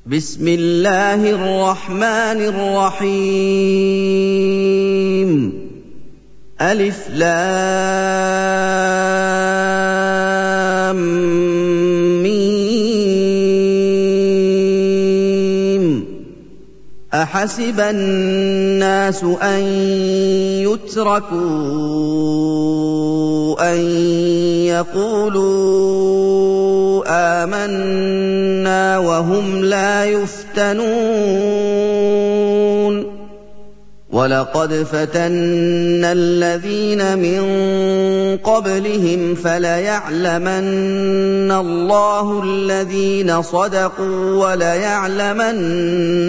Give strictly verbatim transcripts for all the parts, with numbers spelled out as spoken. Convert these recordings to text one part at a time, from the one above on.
بسم الله الرحمن الرحيم ألف لام ميم أحسب الناس أن يتركوا أن يقولوا آمنا وهم لا يفتنون ولقد فتنا الذين من قبلهم فليعلمن الله الذين صدقوا وليعلمن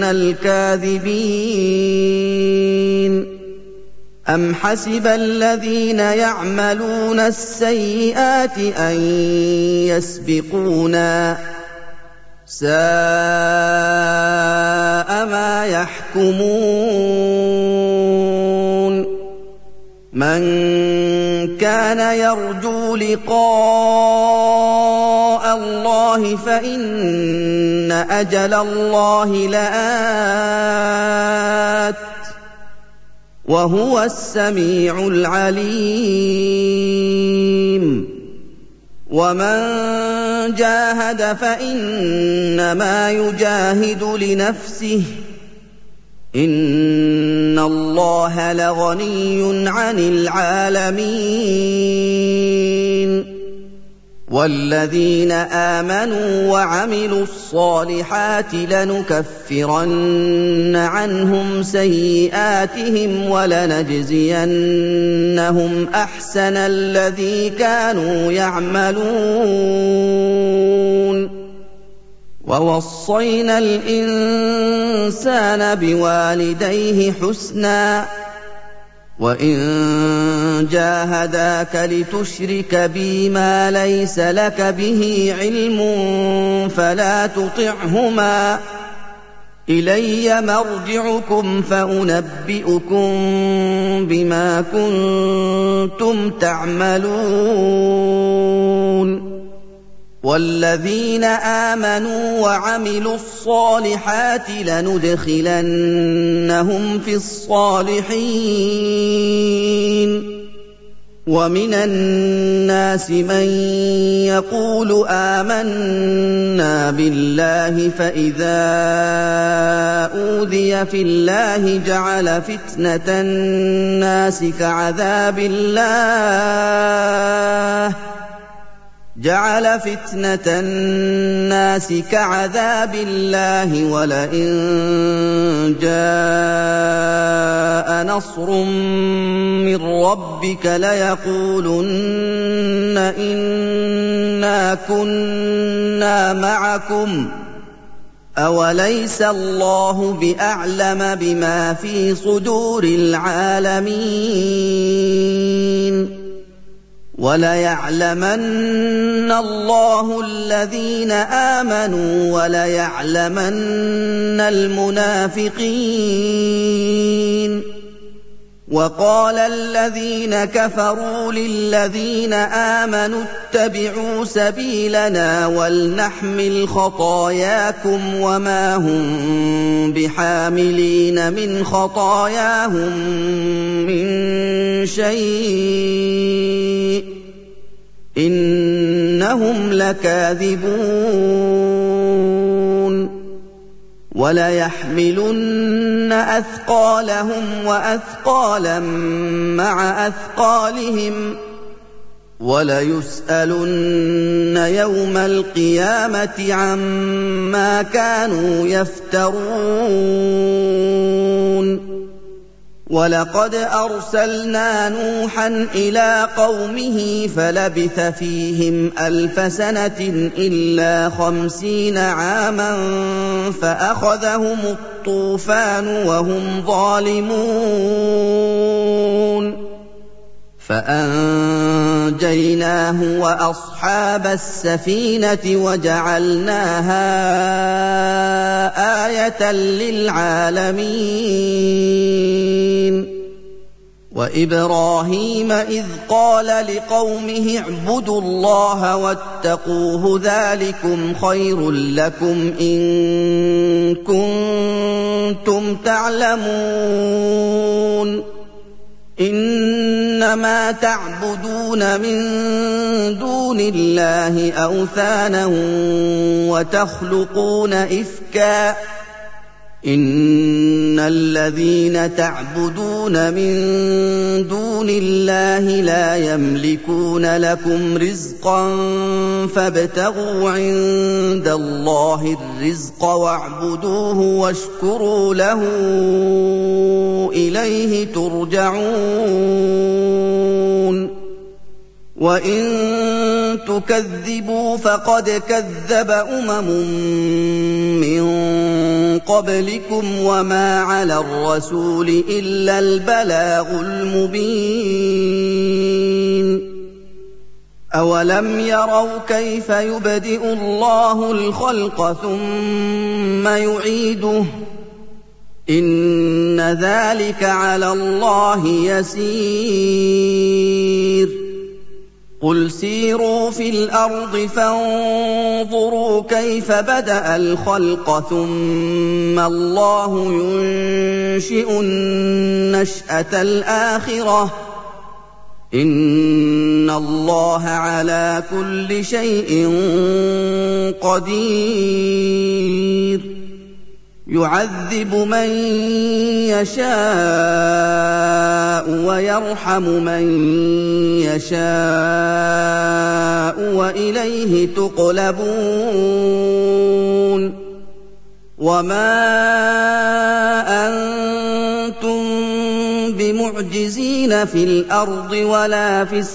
الكاذبين أم حسب الذين يعملون السيئات أن يسبقونا ساء ما يحكمون من كان يرجو لقاء الله فإن أجل الله لآت وهو السميع العليم ومن جاهد فإنما يجاهد لنفسه إن الله لغني عن العالمين والذين آمنوا وعملوا الصالحات لنكفرن عنهم سيئاتهم ولنجزينهم أحسن الذي كانوا يعملون ووصينا الإنسان بوالديه حسنا وإن جاهداك لتشرك بي ما ليس لك به علم فلا تطعهما إلي مرجعكم فأنبئكم بما كنتم تعملون والذين آمنوا وعملوا الصالحات لندخلنهم في الصالحين ومن الناس من يقول آمنا بالله فإذا أوذي في الله جعل فتنة الناس كعذاب الله جعل فتنة الناس كعذاب الله ولئن جاء نصر من ربك ليقولن إنا كنا معكم أوليس الله بأعلم بما في صدور العالمين وَلَيَعْلَمَنَّ اللَّهُ الَّذِينَ آمَنُوا وَلَيَعْلَمَنَّ الْمُنَافِقِينَ وَقَالَ الَّذِينَ كَفَرُوا لِلَّذِينَ آمَنُوا اتَّبِعُوا سَبِيلَنَا وَلْنَحْمِلْ خَطَايَاكُمْ وَمَا هُم بِحَامِلِينَ مِنْ خَطَايَاهُم مِّن شَيْءٍ إِنَّهُمْ لَكَاذِبُونَ وَلَيَحْمِلُنَّ أَثْقَالَهُمْ وَأَثْقَالًا مَّعَ أَثْقَالِهِمْ وَلَيُسْأَلُنَّ يَوْمَ الْقِيَامَةِ عَمَّا كَانُوا يَفْتَرُونَ وَلَقَدْ أَرْسَلْنَا نُوحًا إِلَىٰ قَوْمِهِ فَلَبِثَ فِيهِمْ أَلْفَ سَنَةٍ إِلَّا خَمْسِينَ عَامًا فَأَخَذَهُمُ الطُّوفَانُ وَهُمْ ظَالِمُونَ فَأَنجَيْنَاهُ وَأَصْحَابَ السَّفِينَةِ وَجَعَلْنَاهَا آيَةً لِّلْعَالَمِينَ وَإِبْرَاهِيمَ إِذْ قَالَ لِقَوْمِهِ اعْبُدُوا اللَّهَ وَاتَّقُوهُ ذَٰلِكُمْ خَيْرٌ لَّكُمْ إِن كنتم تعلمون إنما تعبدون من دون الله أوثانا وتخلقون إفكا إن الذين تعبدون من دون الله لا يملكون لكم رزقا فابتغوا عند الله الرزق واعبدوه واشكروا له إليه ترجعون وإن تكذبوا فقد كذب أمم من قبلكم وما على الرسول إلا البلاغ المبين أولم يروا كيف يبدئ الله الخلق ثم يعيده إن ذلك على الله يسير قل سيروا في الأرض فانظروا كيف بدأ الخلق ثم الله ينشئ النشأة الآخرة إن الله على كل شيء قدير يعذب من يشاء ويرحم من يشاء وإليه تقلبون وما أنتم بمعجزين في الأرض ولا في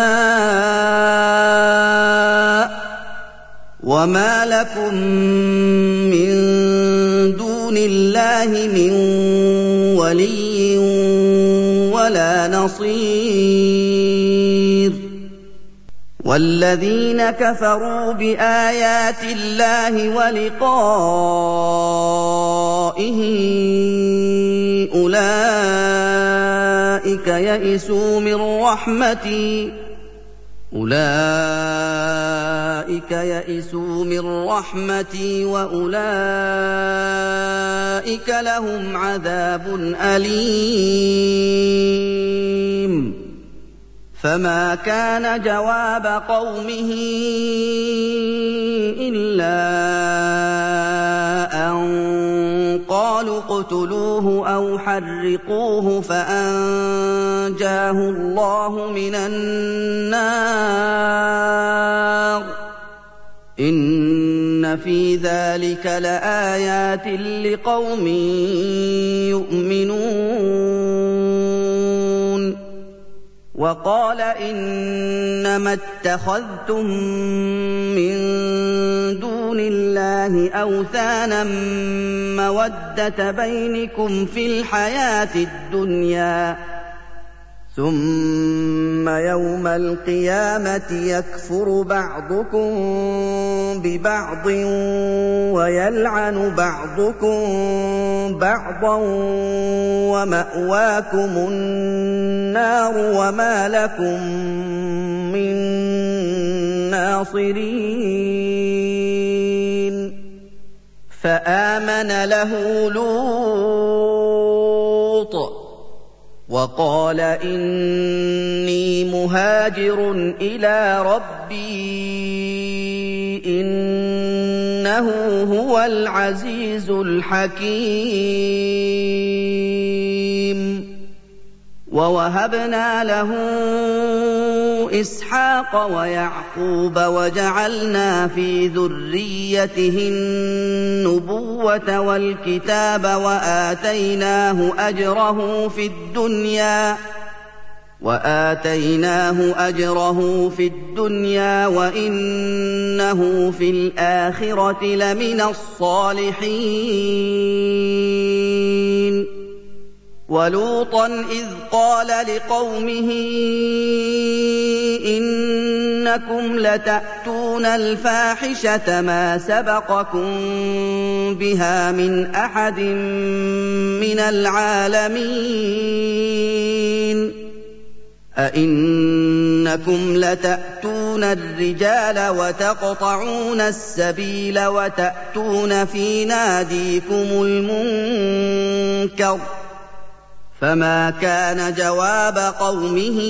السماء وما لكم من دون الله من ولي ولا نصير والذين كفروا بآيات الله ولقائه أولئك يئسوا من رحمتي أولئك يئسوا من رحمتي وأولئك لهم عذاب أليم فما كان جواب قومه إلا أن قالوا اقتلوه أو حرقوه فأنجاه الله من النار إن في ذلك لآيات لقوم يؤمنون وقال إنما اتخذتم من دون الله أوثانا مودة بينكم في الحياة الدنيا ثم يوم القيامة يكفر بعضكم ببعض ويلعن بعضكم بعضا ومأواكم النار وما لكم من ناصرين فآمن له لوط وقال إني مهاجر إلى ربي إنه هو العزيز الحكيم ووهبنا له إسحاق ويعقوب وجعلنا في ذريته النبوة والكتاب وآتيناه أجره في الدنيا وآتيناه أجره في الدنيا وإنه في الآخرة لمن الصالحين ولوطا إذ قال لقومه إنكم لتأتون الفاحشة ما سبقكم بها من أحد من العالمين أئنكم لتأتون الرجال وتقطعون السبيل وتأتون في ناديكم المنكر فما كان جواب قومه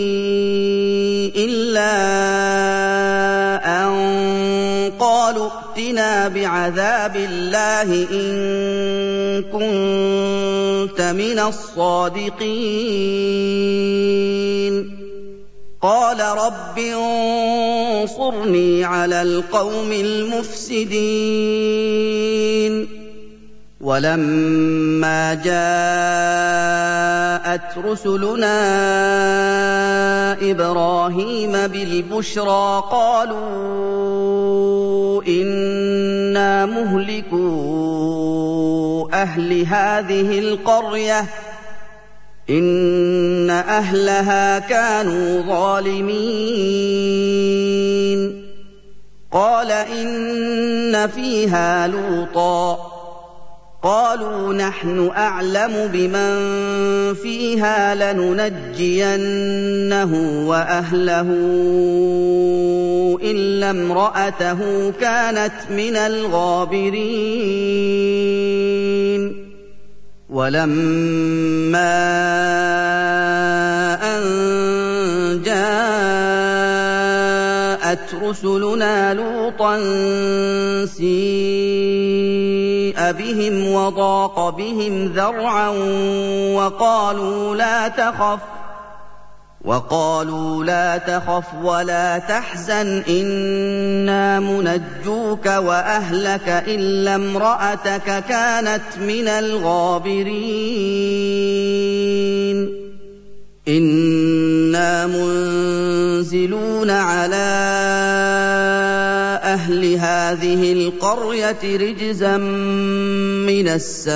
إلا أن قالوا ائتنا بعذاب الله إن كنت من الصادقين قال رب انصرني على القوم المفسدين ولما جاءت رسلنا إبراهيم بالبشرى قالوا إنا مهلكو أهل هذه القرية إن أهلها كانوا ظالمين قال إن فيها لوطا قالوا نحن أعلم بمن فيها لننجينه وأهله إلا امرأته كانت من الغابرين ولما أن جاءت رسلنا لوطا سيء بهم وضاق بهم ذرعا وقالوا لا تخف وقالوا لا تخف ولا تحزن إنا منجوك وأهلك إلا امرأتك كانت من الغابرين إنا منزلون على أهل هذه القرية رجزا من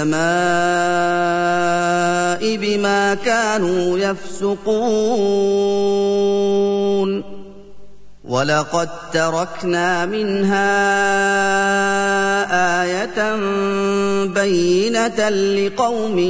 السماء بما كانوا يفسقون ولقد تركنا منها آية بينة لقوم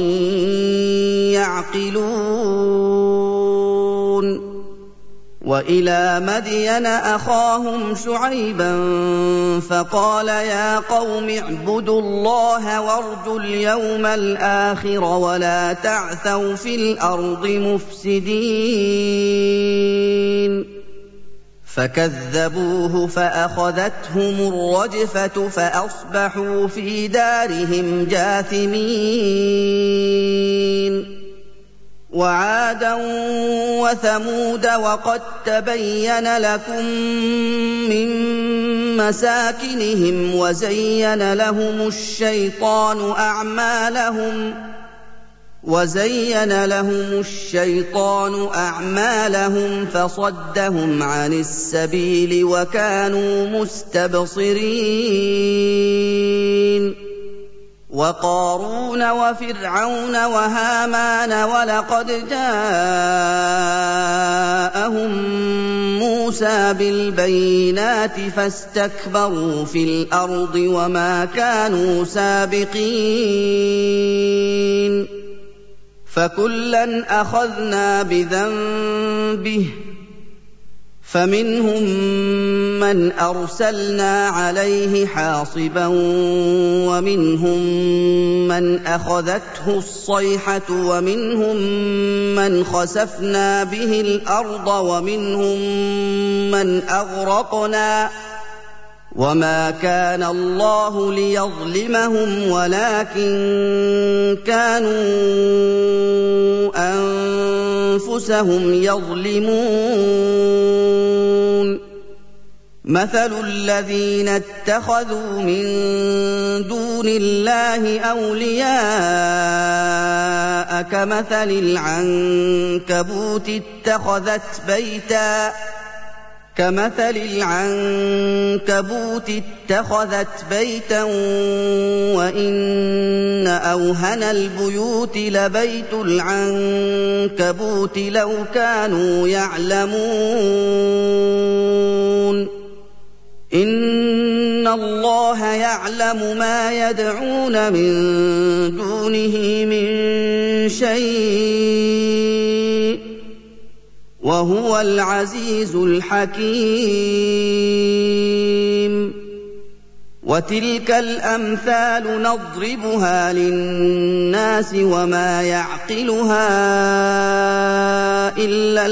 يعقلون وإلى مدين أخاهم شعيبا فقال يا قوم اعبدوا الله وارجوا اليوم الآخر ولا تعثوا في الأرض مفسدين فكذبوه فأخذتهم الرجفة فأصبحوا في دارهم جاثمين وعادا وثمود وقد تبين لكم من مساكنهم وزين لهم الشيطان أعمالهم وزين لهم الشيطان أعمالهم فصدهم عن السبيل وكانوا مستبصرين وقارون وفرعون وهامان ولقد جاءهم موسى بالبينات فاستكبروا في الأرض وما كانوا سابقين فكلا أخذنا بذنبه فمنهم من أرسلنا عليه حاصبا ومنهم من أخذته الصيحة ومنهم من خسفنا به الأرض ومنهم من أغرقنا وما كان الله ليظلمهم ولكن كانوا أنفسهم يظلمون مثل الذين اتخذوا من دون الله أولياء كمثل العنكبوت اتخذت بيتا كمثل العنكبوت اتخذت بيتا وإن أوهن البيوت لبيت العنكبوت لو كانوا يعلمون إن الله يعلم ما يدعون من دونه من شيء وهو العزيز الحكيم. وتلك الأمثال نضربها للناس وما يعقلها إلا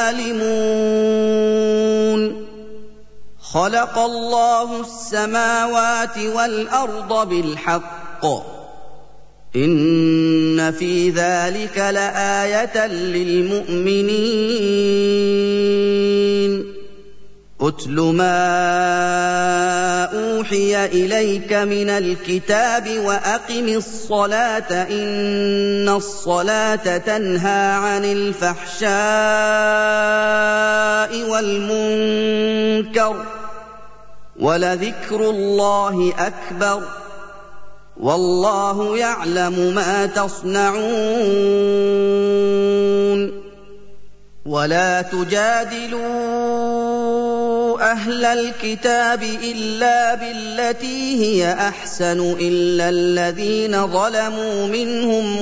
العالمون. خلق الله السماوات والأرض بالحق إن في ذلك لآية للمؤمنين. أتل ما أوحي إليك من الكتاب وأقم الصلاة إن الصلاة تنهى عن الفحشاء والمنكر ولذكر الله أكبر والله يعلم ما تصنعون. ولا تجادلوا أهل الكتاب إلا بالتي هي أحسن إلا الذين ظلموا منهم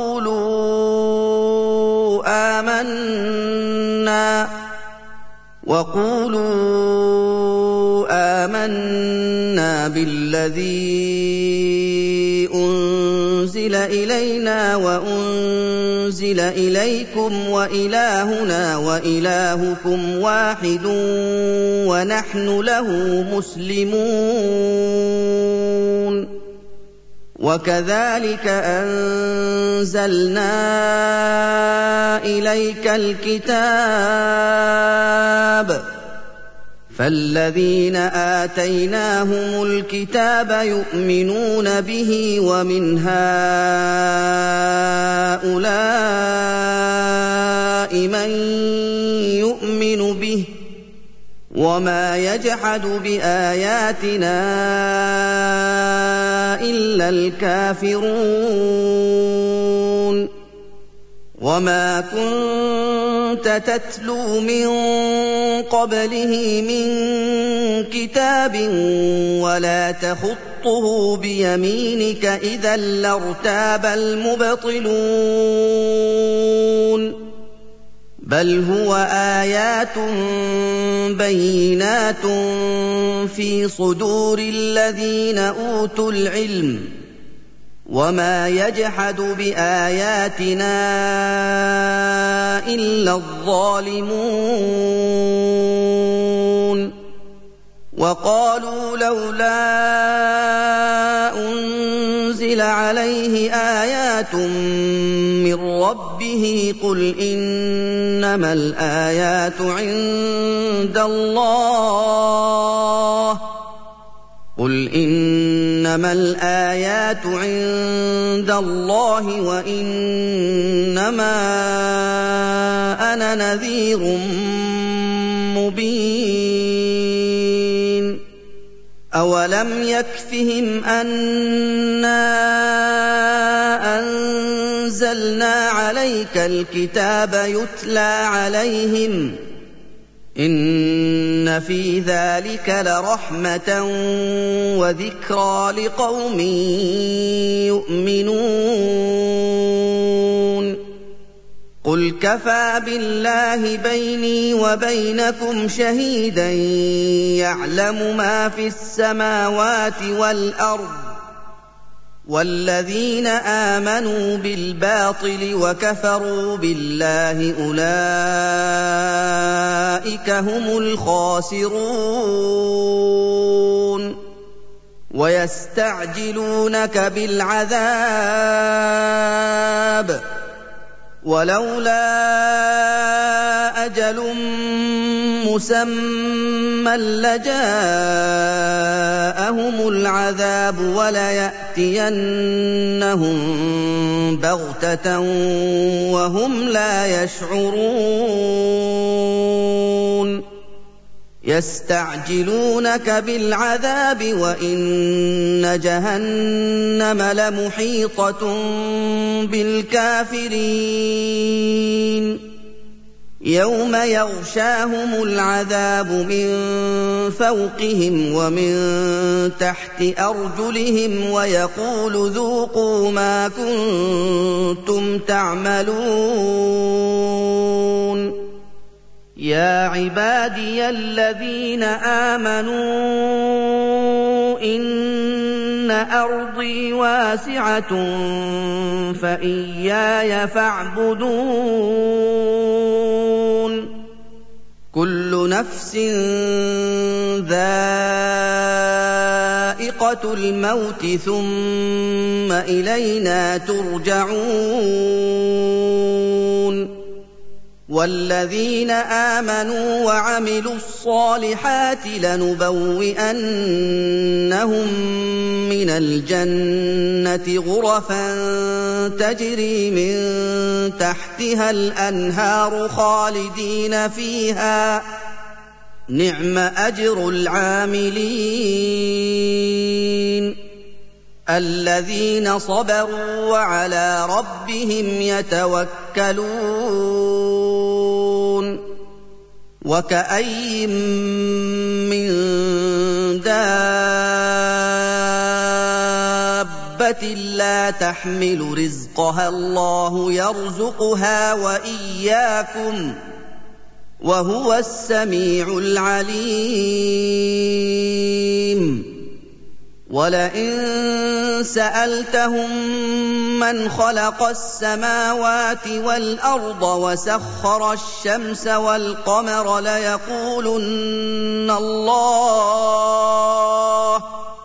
وقولوا آمنا وقولوا آمنا بالذي أنزل إلينا وأنزل إليكم وإلهنا وإلهكم واحد ونحن له مسلمون. وكذلك أنزلنا إليك الكتاب فالذين آتيناهم الكتاب يؤمنون به ومن هؤلاء من يؤمن به وما يجحد بآياتنا إلا الكافرون. وما كنت تتلو من قبله من كتاب ولا تخطه بيمينك إذا لارتاب المبطلون. بل هو آيات بينات في صدور الذين أوتوا العلم وما يجحد بآياتنا إلا الظالمون. وقالوا لولا أنزل عليه آيات من ربه قل إنما الآيات عند الله قل إنما الآيات عند الله وإنما أنا نذير مبين. أولم يكفهم أنا أنزلنا عليك الكتاب يتلى عليهم إن في ذلك لرحمة وذكرى لقوم يؤمنون. قل كفى بالله بيني وبينكم شهيدا يعلم ما في السماوات والأرض والذين آمنوا بالباطل وكفروا بالله أولئك هم الخاسرون. ويستعجلونك بالعذاب ولولا أجل مسمى لجاءهم العذاب وليأتينهم بغتة وهم لا يشعرون. يستعجلونك بالعذاب وإن جهنم لمحيطة بالكافرين. يوم يغشاهم العذاب من فوقهم ومن تحت أرجلهم ويقول ذوقوا ما كنتم تعملون. يَا عِبَادِيَ الَّذِينَ آمَنُوا إِنَّ أَرْضِي وَاسِعَةٌ فَإِيَّايَ فَاعْبُدُونِ كُلُّ نَفْسٍ ذَائِقَةُ الْمَوْتِ ثُمَّ إِلَيْنَا تُرْجَعُونَ وَالَّذِينَ آمَنُوا وَعَمِلُوا الصَّالِحَاتِ لَنُبَوِّئَنَّهُم مِّنَ الْجَنَّةِ غُرَفًا تَجْرِي مِن تَحْتِهَا الْأَنْهَارُ خَالِدِينَ فِيهَا ۚ نِعْمَ أَجْرُ الْعَامِلِينَ الَّذِينَ صَبَرُوا وَعَلَىٰ رَبِّهِمْ يَتَوَكَّلُونَ وَكَأَيِّن مِّن دَابَّةٍ لَّا تَحْمِلُ رِزْقَهَا اللَّهُ يَرْزُقُهَا وَإِيَّاكُمْ ۚ وَهُوَ السَّمِيعُ الْعَلِيمُ وَلَئِن سَأَلْتَهُم مَّنْ خَلَقَ السَّمَاوَاتِ وَالْأَرْضَ وَسَخَّرَ الشَّمْسَ وَالْقَمَرَ لَيَقُولُنَّ اللَّهُ ۖ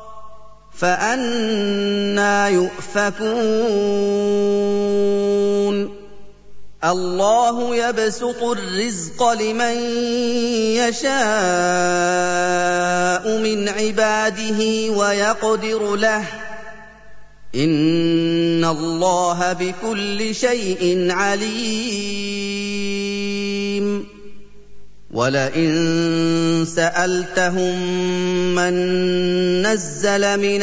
فَأَنَّىٰ يُؤْفَكُونَ اللَّهُ يَبْسُطُ الرِّزْقَ لِمَن يَشَاءُ مِنْ عِبَادِهِ وَيَقْدِرُ لَهُ ۚ إِنَّ اللَّهَ بِكُلِّ شَيْءٍ عَلِيمٌ وَلَئِن سَأَلْتَهُم مَّن نَّزَّلَ مِنَ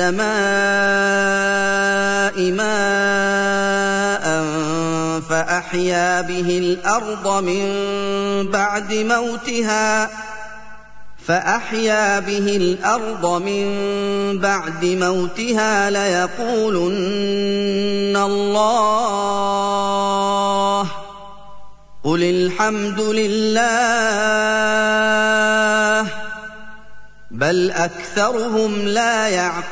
السَّمَاءِ مَاءً فَأَحْيَا بِهِ الْأَرْضَ مِن بَعْدِ مَوْتِهَا فَأَحْيَا بِهِ الْأَرْضَ مِن بَعْدِ مَوْتِهَا لَيَقُولُنَّ اللَّهُ ۚ قُلِ الْحَمْدُ لِلَّهِ ۚ بَلْ أَكْثَرُهُمْ لَا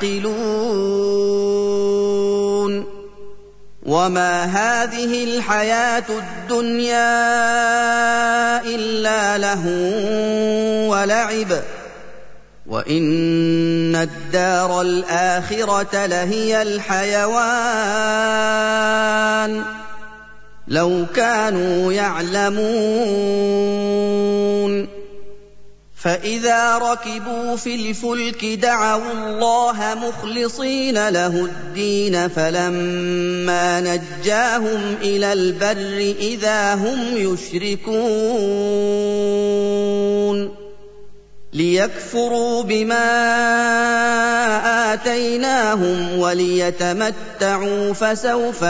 يَعْقِلُونَ وَمَا هَٰذِهِ الْحَيَاةُ الدُّنْيَا إِلَّا لَهْوٌ وَلَعِبٌ ۚ وَإِنَّ الدَّارَ الْآخِرَةَ لَهِيَ الْحَيَوَانُ ۚ لَوْ كَانُوا يَعْلَمُونَ فَإِذَا رَكِبُوا فِي الْفُلْكِ دَعَوُا اللَّهَ مُخْلِصِينَ لَهُ الدِّينَ فَلَمَّا نَجَّاهُمْ إِلَى الْبَرِّ إِذَا هُمْ يُشْرِكُونَ لِيَكْفُرُوا بِمَا آتَيْنَاهُمْ وَلِيَتَمَتَّعُوا فَسَوْفَ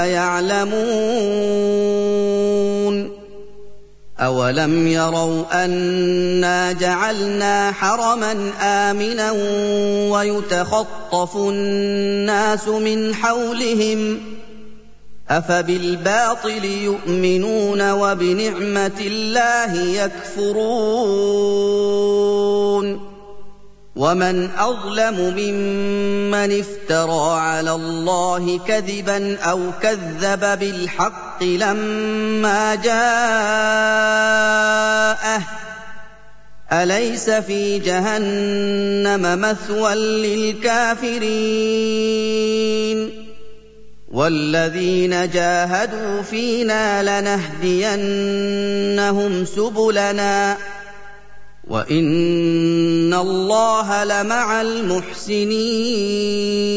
يَعْلَمُونَ أَوَلَمْ يَرَوْا أَنَّا جَعَلْنَا حَرَمًا آمِنًا وَيُتَخَطَّفُ النَّاسُ مِنْ حَوْلِهِمْ ۚ أَفَبِالْبَاطِلِ يُؤْمِنُونَ وَبِنِعْمَةِ اللَّهِ يَكْفُرُونَ وَمَنْ أَظْلَمُ مِمَّنِ افْتَرَىٰ عَلَى اللَّهِ كَذِبًا أَوْ كَذَّبَ بِالْحَقِّ لَمَّا جَاءَهُ ۚ أَلَيْسَ فِي جَهَنَّمَ مَثْوًى لِّلْكَافِرِينَ وَالَّذِينَ جَاهَدُوا فِينَا لَنَهْدِيَنَّهُمْ سُبُلَنَا ۚ وَإِنَّ اللَّهَ لَمَعَ الْمُحْسِنِينَ